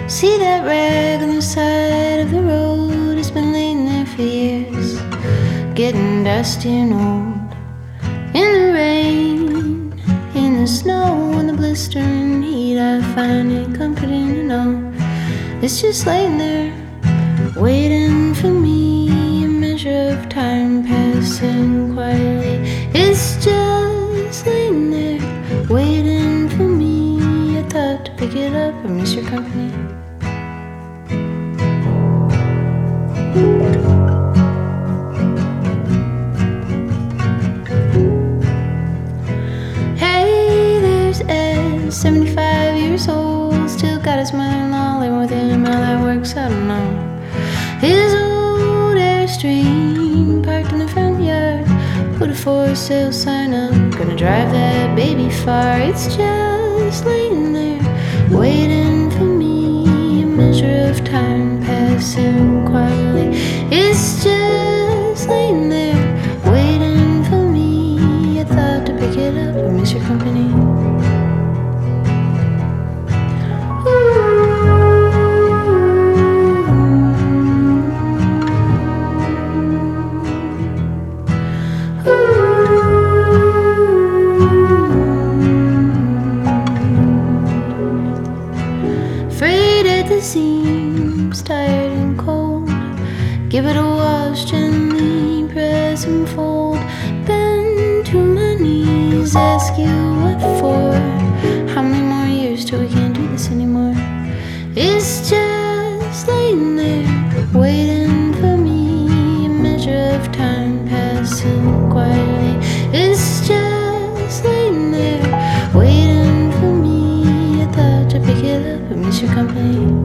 See that rag on the side of the road? It's been laying there for years, getting dusty and old. In the rain, in the snow, in the blistering heat, I find it comforting to know it's just laying there, waiting for me. A measure of time passing quietly. It's just laying there, waiting for me. I thought to pick it up, I miss your company. Hey, there's Ed, 75 years old, still got his mother-in-law living with him. How that works, I don't know. His old Airstream parked in the front yard, put a for sale sign up, gonna drive that baby far. It's just laying there, waiting for me. A measure of time passing quietly. It's just laying there, waiting for me. I thought to pick it up, I miss your company. Frayed at the seams, tired and cold. Give it a wash, gently press and fold. Bend to my knees, ask you what for. How many more years till we can't do this anymore? It's just laying there, waiting for me. A measure of time passing quietly. It's just laying there, waiting for me. I thought to pick it up, I miss your company.